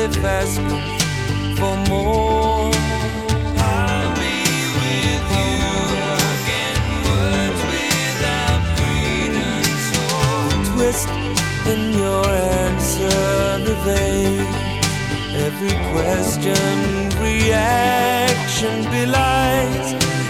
live asking for more. I'll be with you again, words without credence or twist in your answer evade every question reaction belies.